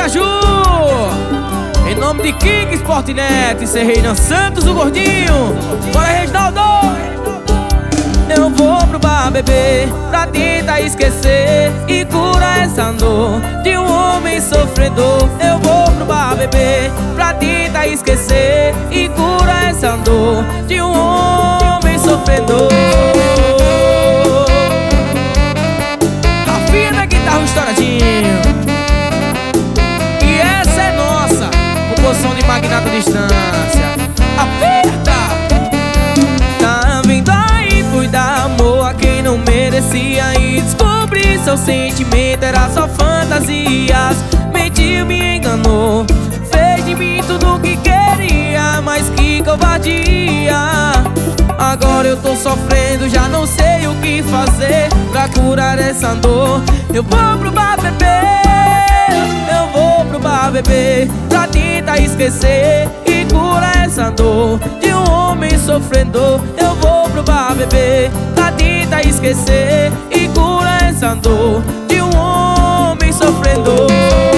Aracaju. Em nome de Kik Sportnet, ser Reinan Santos, o gordinho. Bora, Reginaldo! Eu vou pro bar beber pra tentar esquecer e curar essa dor de um homem sofredor. Eu vou pro bar beber pra tentar esquecer e curar essa dor de um homem sofredor. Rafinha da guitarra estouradinho. E essa é nossa composição de Magnata Distância. Aperta! Tá vendo aí, fui dar amor a quem não merecia e descobri seu sentimento era só fantasias. Mentiu, me enganou, fez de mim tudo o que queria, mas que covardia. Agora eu tô sofrendo, já não sei o que fazer pra curar essa dor. Eu vou pro bar beber, eu vou pro bar beber pra tentar esquecer e curar essa dor de um homem sofredor. Eu vou pro bar beber pra tentar esquecer e curar essa dor de um homem sofredor.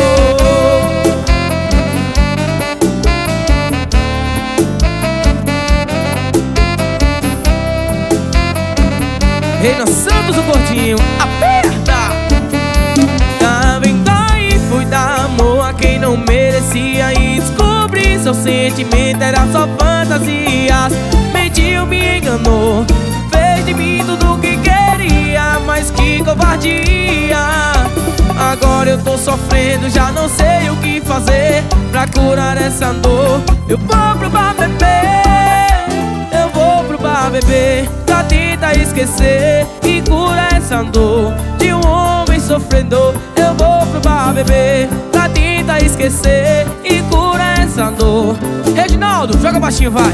Reinan Santos, o gordinho, aperta! Tá vendo aí, fui dar amor a quem não merecia e descobri seu sentimento era só fantasias. Mentiu, me enganou, fez de mim tudo o que queria, mas que covardia. Agora eu tô sofrendo, já não sei o que fazer pra curar essa dor. Eu vou pro bar beber, eu vou pro bar beber pra tentar esquecer e curar essa dor de um homem sofredor. Eu vou pro bar beber pra tentar esquecer e curar essa dor. Reginaldo, joga baixinho, vai.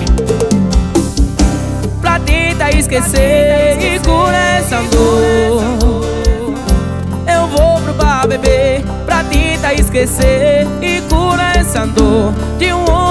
Pra tentar esquecer e curar essa dor. Eu vou pro bar beber pra tentar esquecer e curar essa dor de um homem